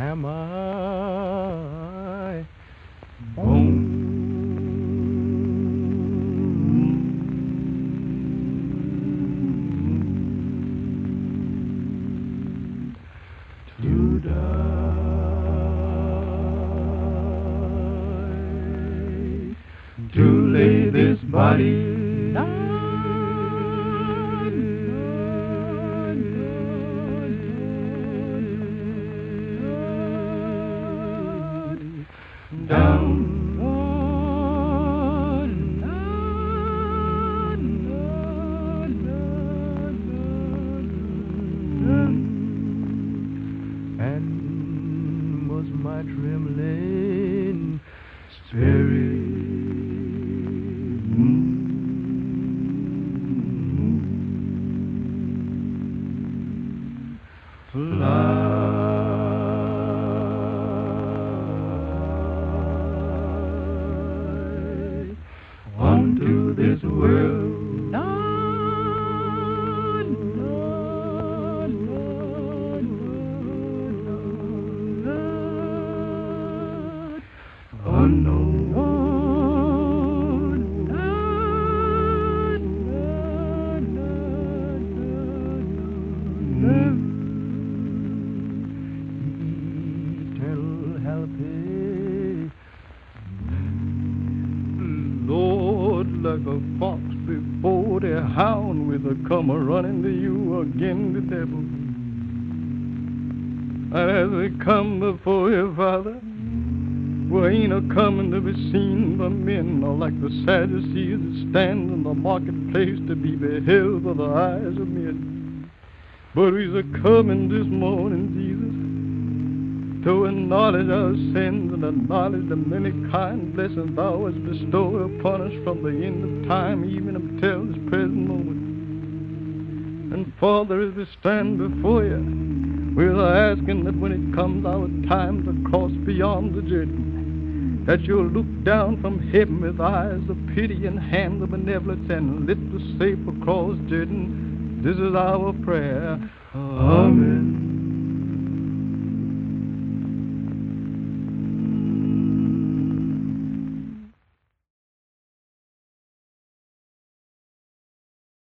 am I born? To die, to lay this body down. And was my trembling spirit fly onto this world? Eternal helping Lord, like a fox before the hound, with a come running to you again, the devil. And as we come before you, Father, we ain't a coming to be seen by men, or like the Sadducees that stand in the marketplace to be beheld by the eyes of men. But we's a coming this morning, Jesus, to acknowledge our sins and acknowledge the many kind blessings thou hast bestowed upon us from the end of time even until this present moment. And Father, as we stand before you, we are asking that when it comes our time to cross beyond the Jordan, that you'll look down from heaven with eyes of pity and hands of benevolence and lift us safe across Jordan. This is our prayer. Amen.